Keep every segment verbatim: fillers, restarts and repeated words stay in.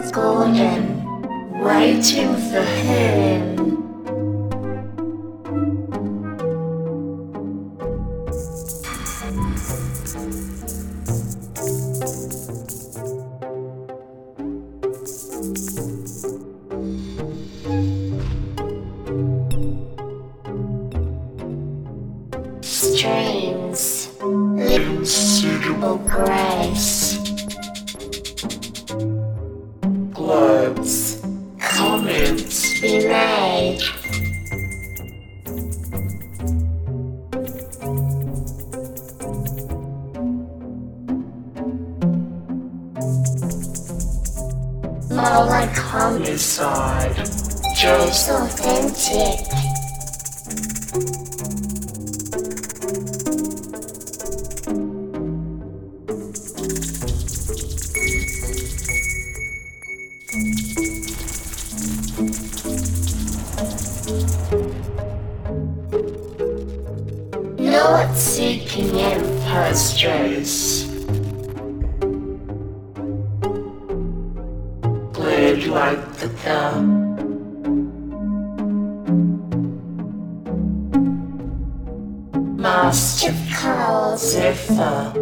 Gordon, waiting for him. Streams, suitable grace, globes, comments be made. More like homicide, just authentic. Not seeking imposters, glared like the gun. Master of Carl Zephyr,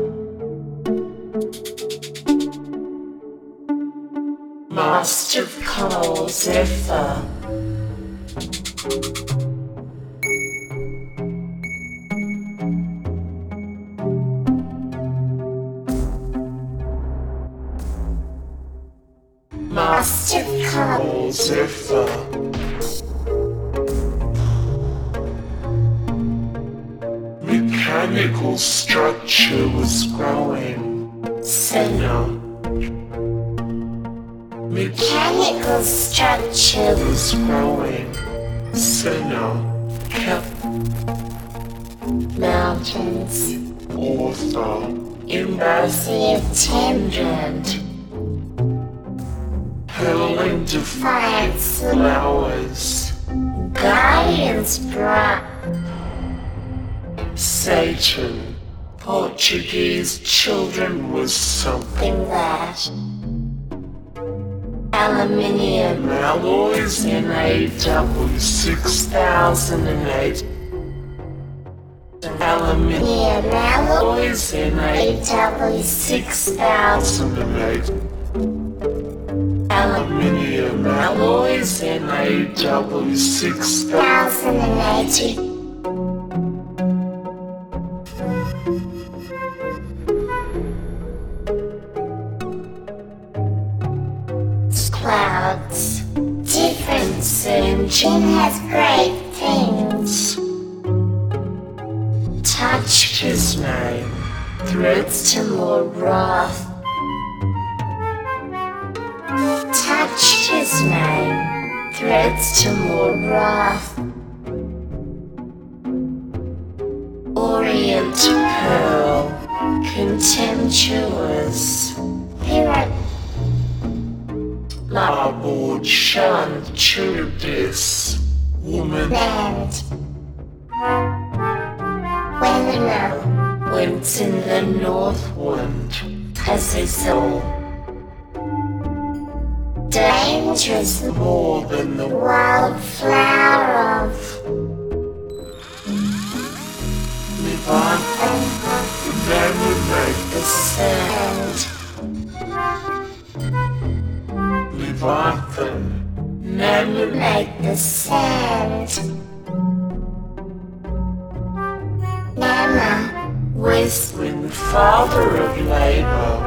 Master of Carl Zephyr. Master of Carl Zephyr. Mechanical structure was growing. Sinner. Mechanical structure was growing. Sinner. Cap. Mountains. Author. Embassy attendant. Hurling defiance flowers. Guardians brought. Satan. Portuguese children was something that. Aluminium alloys in A W six thousand eight. Aluminium alloys in A W six thousand eight. Aluminium alloys in A W six thousand eighty. Clouds. Difference engine has great things. Touched his name, threads to more wrath. Touched his name, threads to more wrath. Orient pearl, contemptuous. He wrote Larboard shunned Charybdis, woman and Weathermill winds in the north wind, as he saw. Dangerous more than the wildflower of Leviathan, they would make the sand. Leviathan, never make the sand. Nama, whistling father of labor.